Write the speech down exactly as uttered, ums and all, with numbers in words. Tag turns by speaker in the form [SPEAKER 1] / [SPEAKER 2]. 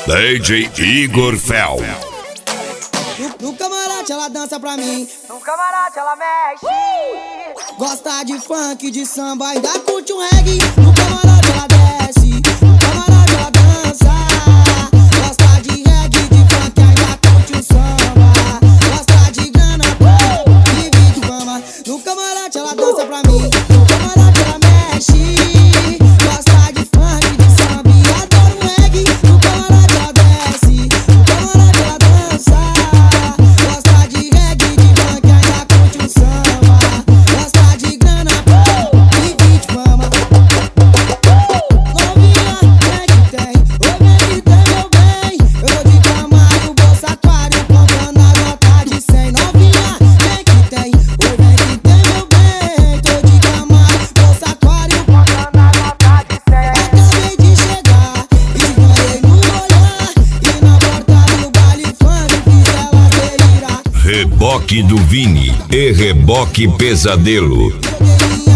[SPEAKER 1] D J Igor Fel.
[SPEAKER 2] No, no camarote ela dança pra mim,
[SPEAKER 3] No camarote ela mexe.
[SPEAKER 2] gosta de funk, de samba, ainda curte um reggae. No camarote ela desce, no camarote ela dança. Gosta de reggae, de funk, ainda curte um samba. Gosta de grana, vive de fama. No camarote ela dança pra mim, no camarote ela mexe. Gosta de funk, de samba, e adora um reggae. No camarote ela desce, no camarote ela dança. Gosta de reggae, de funk, ainda curte um samba. Gosta de grana, vive de fama. Novinha, vem que tem, oi vem que tem meu bem. Eu vou de Camargo, bolsa aquário, comprando a nota de cem. Novinha, vem que tem, oi vem que tem meu bem. Tô de Camargo, bolsa aquário,
[SPEAKER 3] Comprando a nota de cem.
[SPEAKER 2] acabei de chegar e ganhei no olhar. E na porta do baile funk fiz elas delirar.
[SPEAKER 1] Reboque do Vini e Reboque Pesadelo.
[SPEAKER 2] Joguei minha